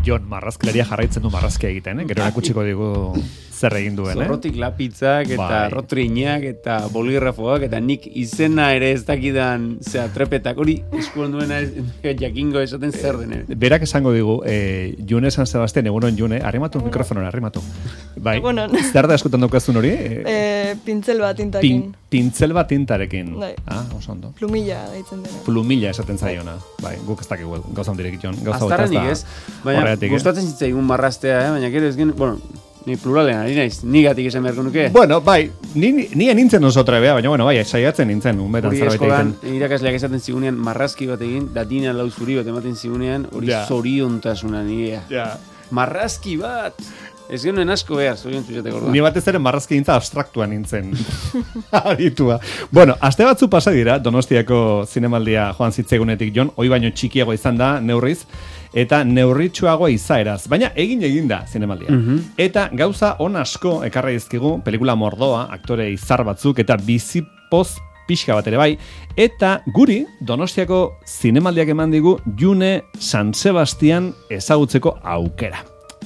Jon marrazkilaria jarraitzen du marrazkia egiten, gero erakutsiko digu zer egin duen, Zorrotik lapitzak eta rotriñak eta boligrafoak eta nik izena ere ez dakidan trepetak hori eskuan duena jakingo esaten zer den. Berak esango digu, June San Sebastian, egunon June, arrimatu mikrofonora, arrimatu. Bai, zer da eskutan dukazun hori? Pintzel bat tintarekin. Pintzel bat tintarekin. Oso ondo. Plumilla deitzen dena. Plumilla esaten zaiona. Bai, guk ez dakik gauza hundirik, Jon. Aztarrenik ez, baina gustatzen zitzaigun marraztea, baina gero ez gen, ni pluralean, ari naiz, nigatik esan beharko nuke. Bueno, bai, ni nintzen oso trebea, baina bai, saiatzen nintzen, unbetan zerbait egiten. Hori irakasleak esaten zigunean marrazki bat egin, datina lau zuri bat ematen zigunean, hori zoriontasuna nire. Marrazki bat! Ez genuen asko behar, zoriontzu jateko orduan. Ni batez ere marrazki gintza abstraktua nintzen. Aditua. Bueno, aste batzu pasa dira, Donostiako zinemaldia joan zitzegunetik, Jon, hoi baino txikiago izan da, neurriz, eta neurritsuagoa izaeraz, baina egin da zinemaldia. Eta gauza on asko ekarra dizkigu, pelikula mordoa, aktore izar batzuk, eta bizipoz pixka bat ere bai, eta guri Donostiako zinemaldiak eman digu June San Sebastian ezagutzeko aukera.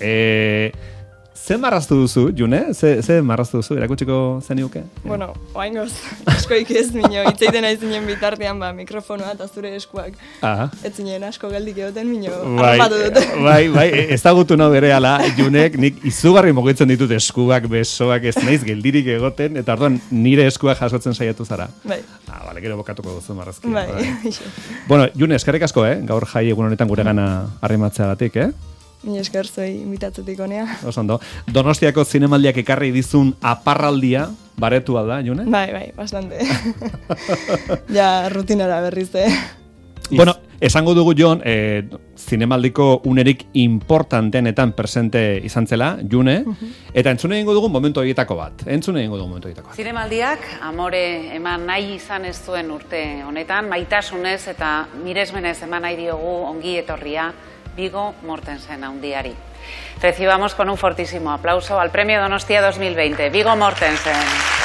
Ze marraztu duzu, June? Ze marraztu duzu, erakutsiko zenioke? Bueno, oaingoz, askoik ez minio, itzeiten aizinen bitartean, mikrofonoa eta zure eskuak. Ez zinen asko geldik egoten minio, arrapatu dut. Bai, ezagutu no bere ala, Junek, nik izugarri mugitzen ditut eskuak, besoak, ez naiz geldirik egoten, eta orduan nire eskuak jasotzen saiatu zara. Bai. Bale, gero bokatuko duzu marrazki. Bai. Bueno, June, eskerrik asko, gaur jai egun honetan gure gana arrematzeagatik, Ni esker zuei inbitatzetik honea. Oso ondo. Donostiako zinemaldiak ekarri dizun aparraldia, baretu da, June? Bai, bastante. Ja, rutinara berriz, Bueno, esango dugu, Jon, zinemaldiko unerik importantenetan presente izan zela, June, eta entzune egingo dugu momentu horietako bat. Zinemaldiak, amore eman nahi izan ez zuen urte honetan, maitasunez eta miresmenez eman nahi diogu ongi etorria, Viggo Mortensen handiari. Recibamos con un fortísimo aplauso al Premio Donostia 2020, Viggo Mortensen.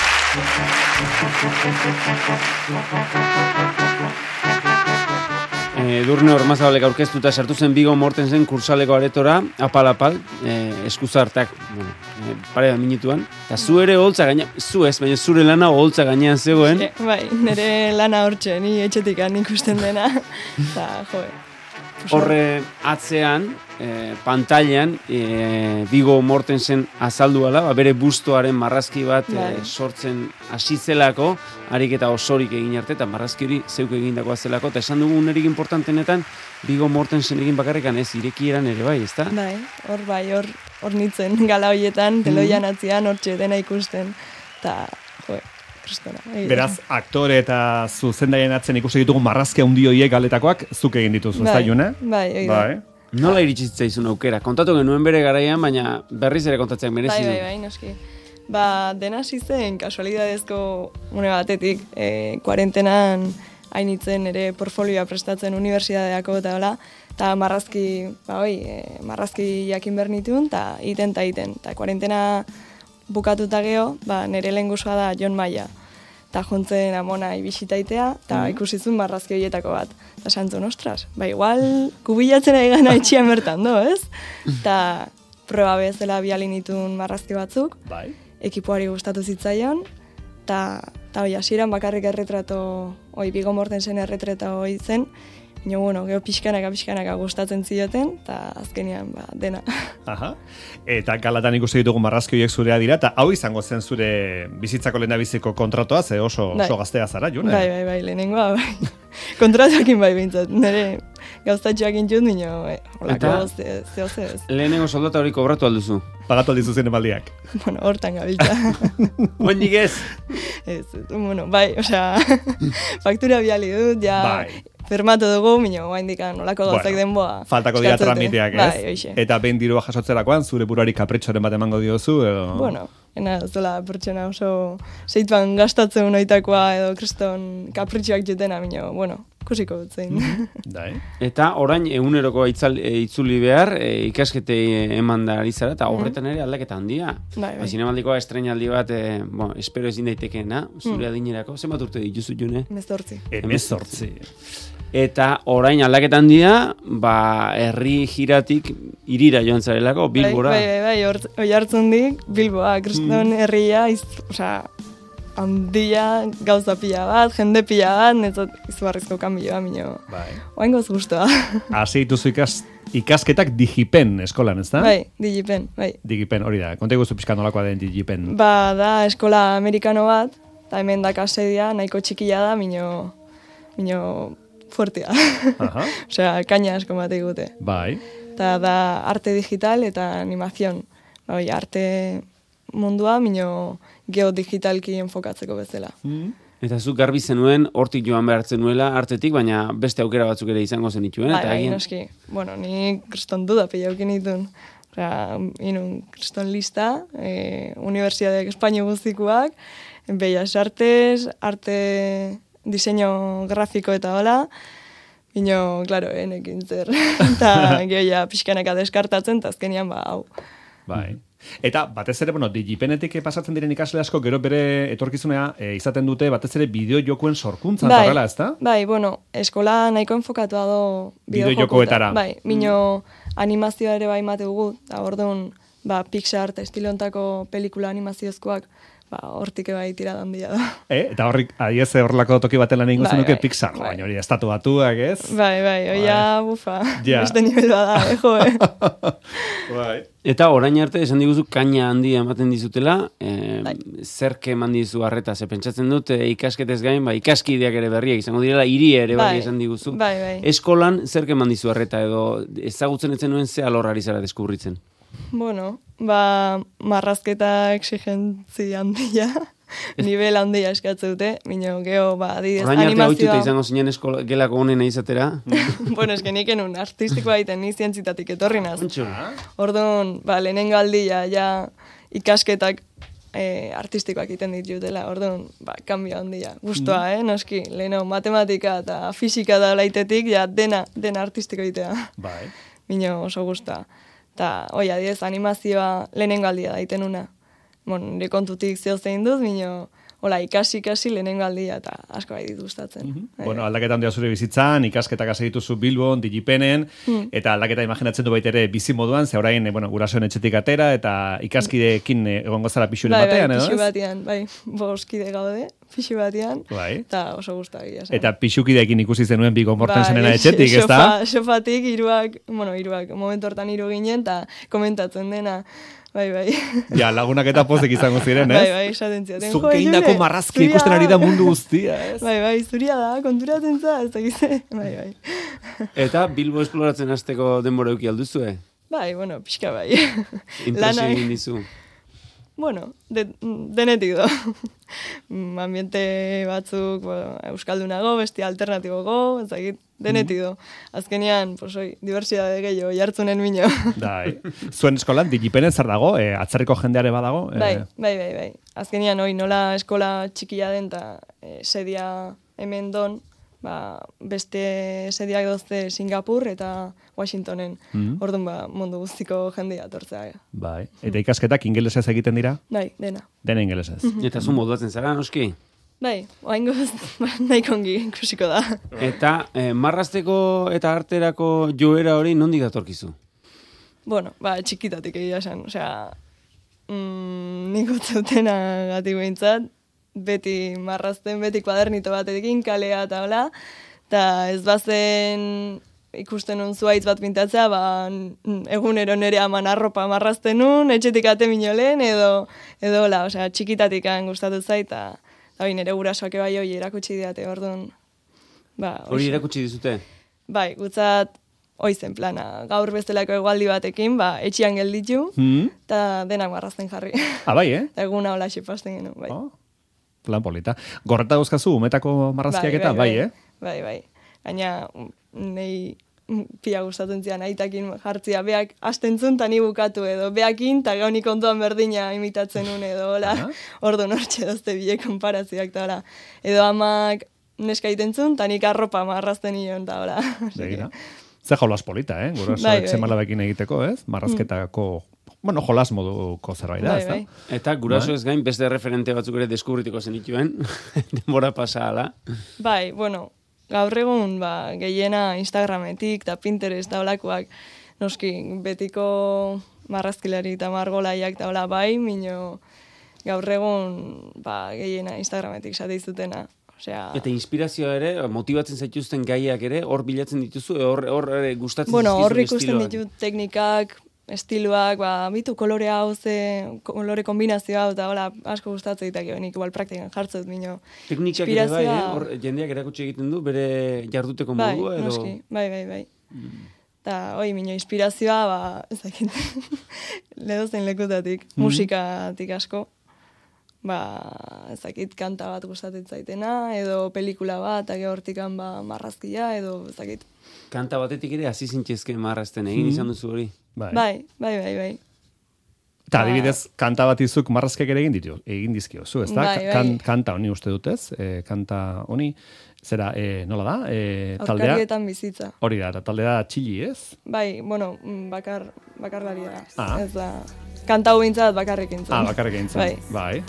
Edurne Ormazabalek aurkeztuta sartu zen Viggo Mortensen kursaleko aretora, apal, eskuzartak, pare minutuan, eta zu ere holtza gainean, zu ez, baina zure lana holtza gainean zegoen. Bai, nire lana hortxe, ni etxetik ikusten dena, eta Horre atzean, pantailan, Viggo Mortensen azaldu ala, bere bustoaren marrazki bat sortzen hasizelako, harik eta osorik egin arte, eta marrazki hori zeuk egindakoa zelako, eta esan dugu unerik importantenetan, Viggo Mortensen egin bakarrikan ez, irekieran ere bai, ezta? Bai, hor nintzen gala horietan, teloian atzian, hortxe dena ikusten, eta Beraz, aktore eta zuzendaien atzen ikusi ditugu marrazkia handi horiek galetakoak zuk egin dituzu, ez da, June? Bai. Nola iritsi zitzaizun aukera? Kontatu genuen bere garaian, baina berriz ere kontatzeak merezi du. Bai, noski. Dena hasi zen, kasualidadezko une batetik, kuarentenan hainitzen ere portfolioa prestatzen unibertsitateako eta marrazki jakin behar nituen, eta iten. Eta kuarentena bukatuta geho, nire lehen guzua da Jon Maia. Eta jontzen amona ibisitaitea, eta ikusizun marrazki horietako bat. Eta santzun, ostras, igual kubilatzen egan haitxian bertan, ez? Eta proba bezala bialinitun marrazki batzuk, ekipoari gustatu zitzaion, eta hasieran bakarrik erretrato, Viggo Mortensen erretrato hoi zen, geho pixkanaka gustatzen zioten, eta azkenean dena. Eta galatan ikusi ditugu marrazki horiek zurea dira, eta hau izango zen zure bizitzako lehendabiziko kontratoa, ze oso gaztea zara, June? Bai, lehenengoa, bai. Kontratuakin bai bintzat, nire gauztatxoak intxut, holako zehose ez. Lehenengo soldata hori kobratu alduzu? Pagatu aldizu zinemaldiak? Hortan gabiltza. Oindik ez? Bai, faktura biali dut, firmatu dugu, oaindikan olako gauzak denboa. Faltako dira tramiteak, ez? Eta behin dirua jasotzerakoan, zure buruari kapritxoren bat emango diozu, edo? Ena zola pertsona oso zeituan gastatzen unaitakoa, edo kriston kapritxoak jutena, kusiko dut zein. Eta orain eguneroko itzuli behar, ikaskete eman da ari zara, eta horretan ere aldaketa handia. Zinemaldikoa estrenaldi bat, espero ezin daitekeena, zure adinerako. Zenbat urte dituzu, June? 18. 18. Eta orain aldaketan dira, herri giratik irira joan zarelako, Bilbora. Bai, hoi hartzen dik, Bilboa, kriston herria, handia gauza pila bat, jende pila bat, netzat izugarrizko kanbioa, minio. Bai. Oain goz guztua. Hasi dituzu ikasketak Digipen eskolan, ez da? Bai, Digipen, bai. Digipen, hori da. Konta guzu pixka nolakoa den Digipen. Da eskola amerikano bat, eta hemen daka sedia, nahiko txikia da, minio fuertea. Osea, kaina asko bat egute. Bai. Eta da arte digital eta animazion. Bai, arte mundua, minio geodigitalki enfokatzeko bezala. Eta zuk garbi zenuen, hortik joan behartzen nuela, artetik, baina beste aukera batzuk ere izango zenituen. Bai, noski. Bueno, ni kriston duda pila aukin ditun. Inun kriston lista, Universidadeak Espainio guztikuak, Bellas Artes, arte diseño grafiko eta hola, bino, klaro, enekin zer. Eta gehoia pixkanaka deskartatzen, eta azkenian hau. Bai. Eta batez ere, Digipenetik pasatzen diren ikasle asko, gero bere etorkizunea izaten dute batez ere bideo jokuen sorkuntzan, horrela, ez da? Bai, eskola nahiko enfokatua do bideo jokoetara. Bai, mino animazioa ere bai mateugu, eta orduan, Pixar eta estilontako pelikula animaziozkoak, hortik bai tirada handia da. Eta adiez horrelako toki baten lan egin zenuke Pixar, baina hori estatu batuak, ez? Bai, oia, bufa, beste nivel bada, jo, Bai. Eta orain arte esan diguzu kaina handia ematen dizutela, zerke eman dizu arreta, ze pentsatzen dut ikasketez gain, ikaskideak ere berriak izango direla, hiri ere bai esan diguzu. Bai. Eskolan zerke eman dizu arreta edo ezagutzen etzen nuen ze alorrari zara deskubritzen? Bueno, marrazketa exigentzi handia, nivel handia eskatze dute, mino geho, adidez, animazioa... Orain arte haututa izango zinen gelako honena izatera? Bueno, esken un artistikoa egiten ni zientzitatik etorri naz. Orduan, lehenengo aldia, ikasketak artistikoak egiten ditutela, orduan, kambio handia. Guztua, noski, leheno matematika eta fisika da laitetik, dena artistiko egitea. Bai. Mino oso guztua. Eta, adiez, animazioa lehenengo aldia daiten una. Nire kontutik zeo zein dut, mino, ikasi lehenengo aldia, eta asko bai dit gustatzen. Bueno, aldaketa handia zure bizitzan, ikasketak hasi dituzu Bilbon, Digipenen, eta aldaketa imaginatzen du baitere bizi moduan, ze orain, gurasoen etxetik atera, eta ikaskideekin egongo zara pixuren batean, edo? Bai, pixu batean, boskide gaude, pixu batean, eta oso guztak egia. Eta pixukideekin ikusi zenuen Vigo Mortensenena etxetik, ez da? Sofatik, iruak, momentu hortan 3 ginen, eta komentatzen dena, Bai. Ja, lagunak eta pozek izango ziren, ez? Bai, esaten ziaten. Zuke indako marrazki ikusten ari da mundu guztia, ez? Bai, zuria da, konturatzen za, ez dakize. Bai. Eta Bilbo esploratzen hasteko denbora euki alduzue? Bai, pixka bai. Impresio egin dizu? Bueno, denetik do. Ambiente batzuk euskaldunago, beste alternatibogo, ezagit, denetik do. Azkenean, diversidade gehiago, jartzunen mino. Zuen eskolan, Digipenen zer dago? Atzerriko jendeare badago? Bai. Azkenean, nola eskola txikia den, eta sedia hemen don, beste sediak dozte Singapur eta Washingtonen. Orduan, mundu guztiko jendea tortzea. Bai. Eta ikasketak ingelesez egiten dira? Bai, dena. Dena ingelesez. Eta zu moduatzen zara, noski? Bai, oaingoz nahi kongi ikusiko da. Eta marrazteko eta arterako joera hori nondik datorkizu? Bueno, txikitatik egia esan. Osea, nik utzautena gati behintzat, beti marrazten, beti kuadernito batekin, kalea eta hola, eta ez bazen ikusten nun zuaitz bat pintatzea, egunero nire aman arropa marrazten nun, etxetik ate minolen, edo hola, osea, txikitatik gustatu zait, eta nire gurasoak bai hori erakutsi diate, orduan. Hori erakutsi dizute? Bai, gutzat, oizen plana, gaur bestelako egualdi batekin, etxian gelditu, eta denak marrazten jarri. Bai, Eta eguna hola xipasten genuen, bai. Plan polita. Gorreta dauzkazu, umetako marrazkiak eta, bai. Gaina, nahi pia gustatzen zian, aitakin jartzia, beak astentzun eta ni bukatu edo, beakin eta gaunik ondoan berdina imitatzen un edo, hola, orduan hortxe dozte bile konparazioak, eta hola, edo amak neska itentzun, eta nik arropa marrazten nion, eta hola. Ze jolas polita, gurasoak semalabekin egiteko, ez? Marrazketako jolas moduko zerbait da, ez da? Eta guraso ez gain, beste referente batzuk ere deskubritiko zenituen, denbora pasa ala. Bai, gaur egun, gehiena Instagrametik eta Pinterest da olakoak, noski, betiko marrazkilari eta margolaiak da ola bai, mino gaur egun, gehiena Instagrametik sateizutena. Eta inspirazioa ere, motibatzen zaituzten gaiak ere, hor bilatzen dituzu, hor gustatzen hor ikusten ditut teknikak, estiloak, bitu kolore hau kolore kombinazioa hau, eta hola, asko gustatzen ditak, nik igual praktikan jartzut, mino. Teknikak ere bai, hor jendeak erakutsi egiten du, bere jarduteko modua, edo? Noski, bai. Eta, mino, inspirazioa, ezakit, ledozen lekutatik, musikatik asko. Ezakit kanta bat gustatzen zaitena, edo pelikula bat, eta hortikan marrazkia, edo ezakit. Kanta batetik ere hasi zintzezke marrazten, egin izan duzu hori? Bai. Eta adibidez, kanta bat izuk marrazkeak ere egin dizkiozu, ez da? Kanta honi uste dutez, kanta honi, zera, nola da? Aurkarietan bizitza. Hori da, eta taldea txili, ez? Bai, bakarlari da. Ez da, kanta hau bintzat bakarrik intzat. Bakarrik intzat, bai.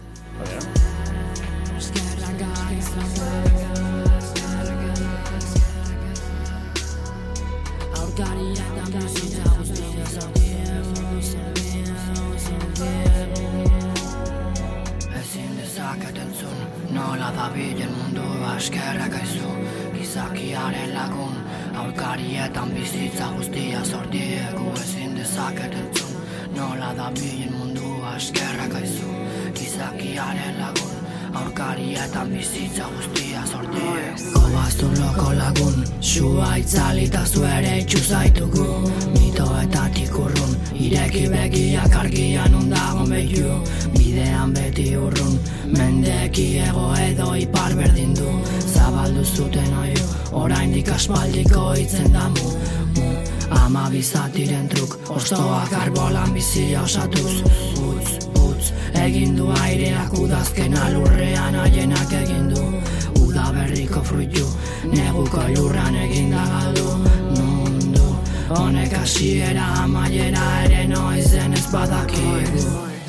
Ezin dezaket entzun, nola dabilen mundua eskerrak aizu, gizakiaren lagun, aurkarietan bizitza guztia sortiegu. Ezin dezaket entzun, nola dabilen mundua eskerrak aizu, gizakiaren lagun, aurkarietan bizitza guztia sortiegu. Gobaztu loko lagun, sua itzalita zuere itxuzaitugu, mitoetatik urrun, ireki begiak argian undagon behiu, bidean beti urrun, mendeki ego edo ipar berdin du, zabaldu zuten oiu, oraindik aspaldiko itzen damu, ama bizatiren truk, ostoak arbolan bizia osatuz, utz, egin du aireak udazken alurrean haienak egin du, udaberriko fruitu, neguko lurran egin da galdu, mundu, honek hasiera amaiera ere noizen ez badakigu.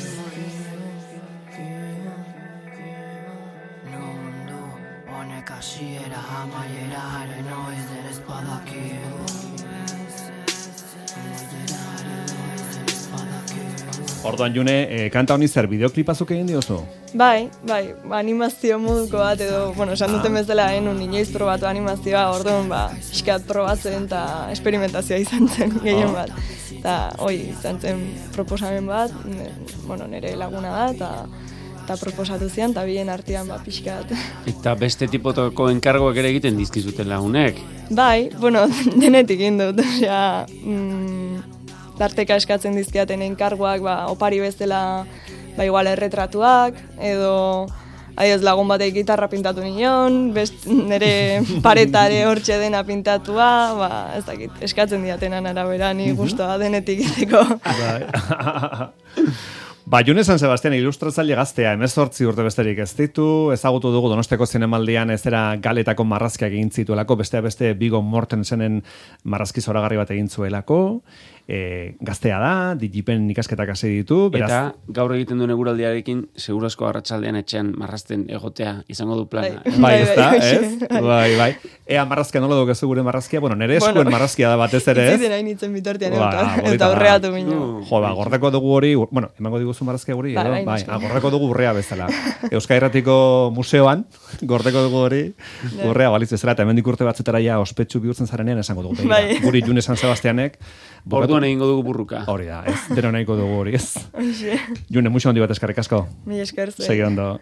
Mundu, honek hasiera amaiera ere noizen ez badakigu. Orduan June, kanta honi zer bideoklipazuk egin diozu? Bai, animazio moduko bat edo, esan duten bezala enun inoiz probatu animazioa, orduan iskat probatzen eta experimentazioa izan zen gehien bat. Eta izan zen proposamen bat, nire laguna da, eta proposatu zian, eta bien artean pixkat. Eta beste tipotoko enkargoak ere egiten dizkizuten lagunek? Bai, denetik indut, tarteka eskatzen dizkiaten enkarguak, opari bezala, igual erretratuak, edo adioz lagun batek gitarra pintatu nion, nire paretare hortxe dena pintatua, ez dakit, eskatzen diatenan arabera, ni guztua denetik iteko. June San Sebastian ilustratzaile gaztea, 18 urte besterik ez ditu, ezagutu dugu Donostiako Zinemaldian ezera galetako marrazkiak egin zituelako, beste Viggo Mortensenen marrazki zoragarri bat egin zuelako, gaztea da, digipen ikasketak hasi ditu. Eta gaur egiten duen eguraldiarekin, segurazko arratsaldean etxean marrazten egotea izango du plana. Bai, ez da, ez? Bai. Ea marrazkia nola dukezu gure marrazkia? Nere eskuen marrazkia da batez ere, ez? Ez nahi nintzen bitartean eta horreatu minu. Gordeko dugu hori, emango diguzu marrazkia guri, gordeko dugu urrea bezala. Euskal Herratiko museoan, gordeko dugu hori, urrea balitz bezala, eta hemendik urte batzetara ja ospetsu bihurtzen zarenean esango dugu. Guri June San Sebastianek, orduan egingo dugu burruka. Hori da, ez, deno nahiko dugu hori, ez. June, mucho handi bat eskarrik asko. Mi esker zuei. Segi ondo.